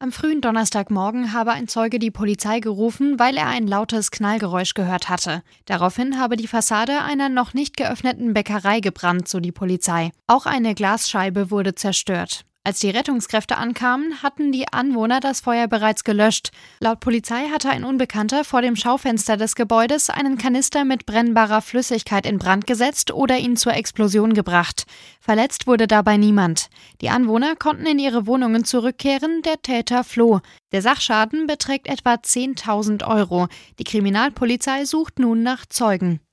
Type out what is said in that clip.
Am frühen Donnerstagmorgen habe ein Zeuge die Polizei gerufen, weil er ein lautes Knallgeräusch gehört hatte. Daraufhin habe die Fassade einer noch nicht geöffneten Bäckerei gebrannt, so die Polizei. Auch eine Glasscheibe wurde zerstört. Als die Rettungskräfte ankamen, hatten die Anwohner das Feuer bereits gelöscht. Laut Polizei hatte ein Unbekannter vor dem Schaufenster des Gebäudes einen Kanister mit brennbarer Flüssigkeit in Brand gesetzt oder ihn zur Explosion gebracht. Verletzt wurde dabei niemand. Die Anwohner konnten in ihre Wohnungen zurückkehren, der Täter floh. Der Sachschaden beträgt etwa 10.000 €. Die Kriminalpolizei sucht nun nach Zeugen.